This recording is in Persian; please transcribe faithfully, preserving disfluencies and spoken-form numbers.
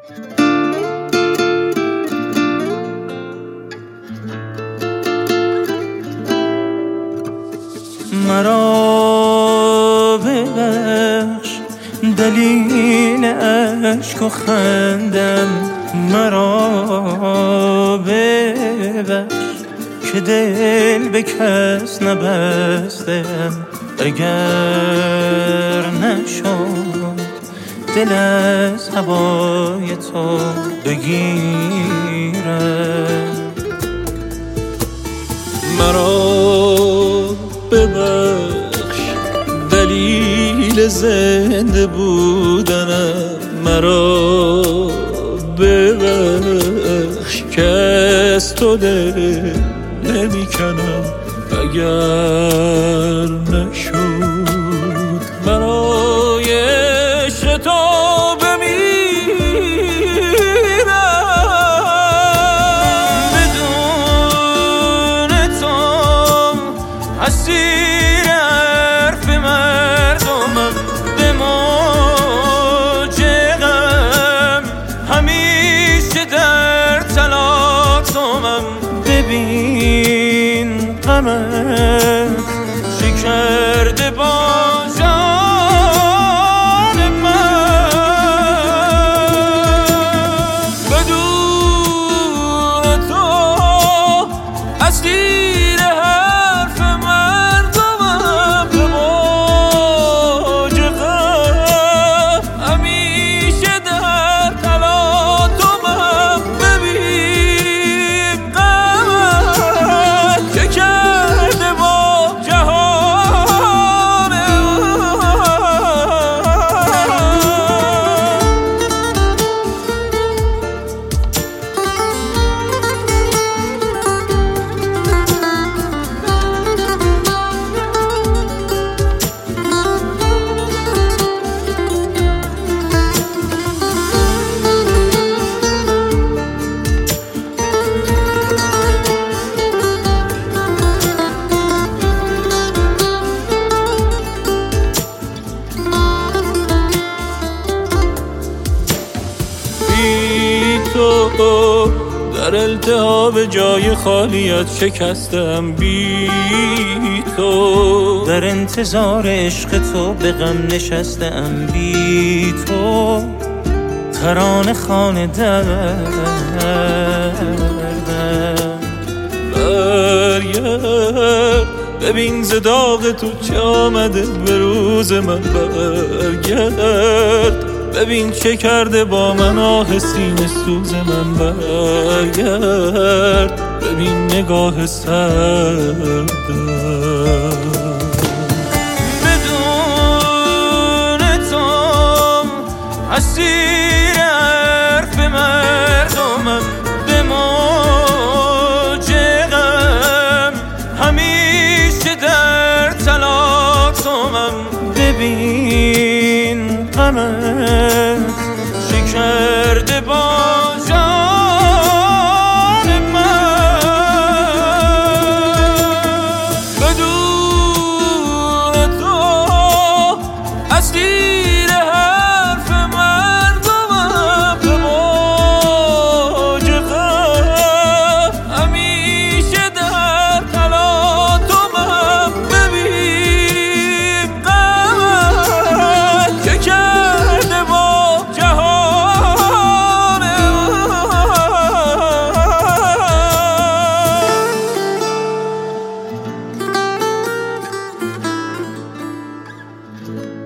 مرا ببخش دلیل عشق و خندم، مرا ببخش که دل به کس نبستم. اگر نشد دل از هوای تو بگیرم، مرا ببخش دلیل زنده بودنم، مرا ببخش که از تو دل نمی کنم. اگر نشد برای عشق تو بمیرم، بدون تو اسیر حرف مردمم، به موج غم همیشه در تلاطمم. ببین غمت چه کرده با جان من، بدون تو اسیر حرف مردمم، به موج غم همیشه در تلاطمم. ببین غمت چه کرده با جهان تو در التهاب جای خالیت شکستم، بی تو در انتظار عشق تو به غم نشستم، بی تو ترانه خانه دردم. برگرد ببین ز داغ تو چه آمده به روز من، برگرد ببین چه کرده با من آه سینه سوز من. برگرد ببین نگاه سردم، بدون تو اسیر حرف مردمم، به موج غم همیشه در تلاطمم. ببین غمت چه کرده با جان من، بدون تو اسیر حرف مردمم، به موج غم همیشه در تلاطمم. ببین غمت چه کرده با جهان من.